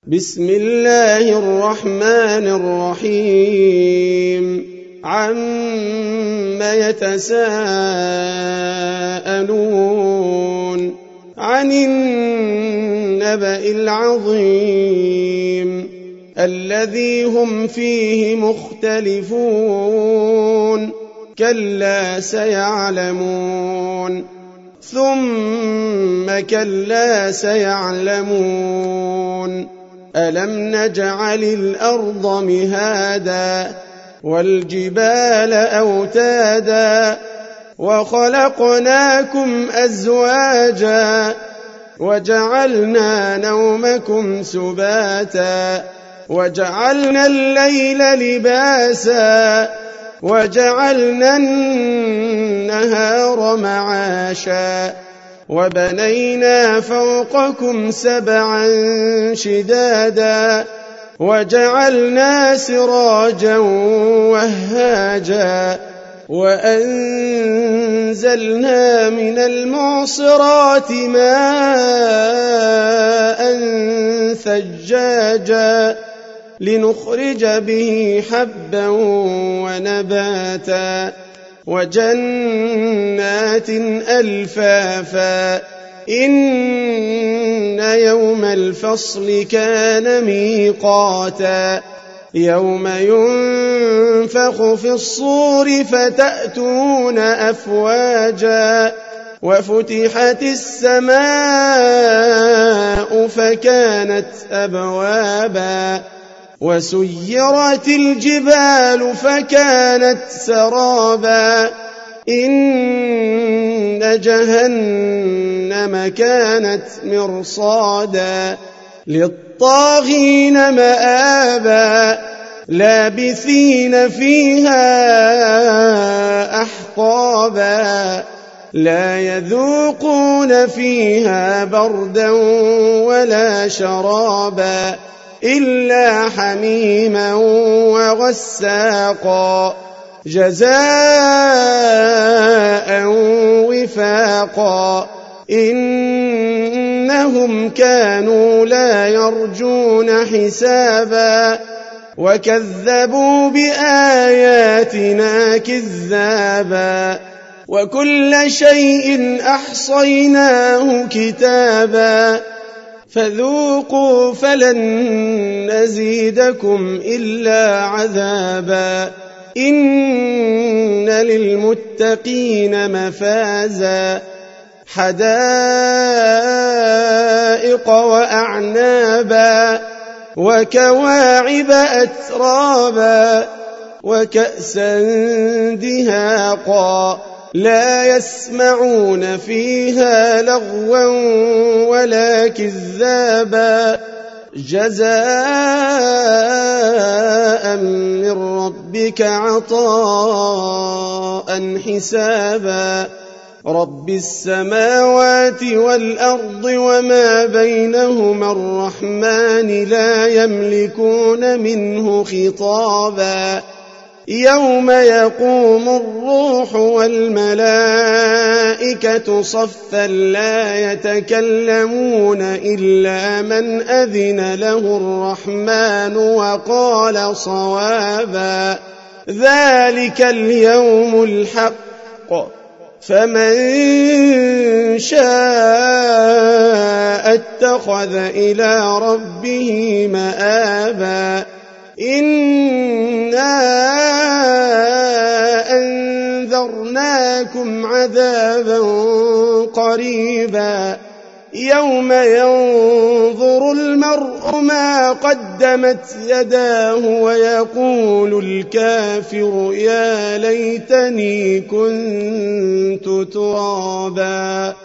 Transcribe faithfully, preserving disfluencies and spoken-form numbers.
بسم الله الرحمن الرحيم عَمَّ يتساءلون عن النبأ العظيم الذي هم فيه مختلفون كلا سيعلمون ثم كلا سيعلمون ألم نجعل الأرض مهادا والجبال أوتادا وخلقناكم أزواجا وجعلنا نومكم سباتا وجعلنا الليل لباسا وجعلنا النهار معاشا وبنينا فوقكم سبعا شدادا وجعلنا سراجا وهاجا وأنزلنا من المعصرات ماء ثجاجا لنخرج به حبا ونباتا وجنات ألفافا إن يوم الفصل كان ميقاتا يوم ينفخ في الصور فتأتون أفواجا وفتحت السماء فكانت أبوابا وسيرت الجبال فكانت سرابا إن جهنم كانت مرصادا للطاغين مآبا لابثين فيها أحقابا لا يذوقون فيها بردا ولا شرابا إلا حميما وغساقا جزاء وفاقا إنهم كانوا لا يرجون حسابا وكذبوا بآياتنا كذابا وكل شيء أحصيناه كتابا فذوقوا فلن نزيدكم إلا عذابا إن للمتقين مفازا حدائق وأعنابا وكواعب أترابا وكأسا دهاقا لا يسمعون فيها لغوا ولا كذابا جزاء من ربك عطاء حسابا رب السماوات والأرض وما بينهما الرحمن لا يملكون منه خطابا يوم يقوم الروح والملائكة صفا لا يتكلمون إلا من أذن له الرحمن وقال صوابا ذلك اليوم الحق فمن شاء اتخذ إلى ربه مآبا إنا أنذرناكم عذابا قريبا يوم ينظر المرء ما قدمت يداه ويقول الكافر يا ليتني كنت ترابا.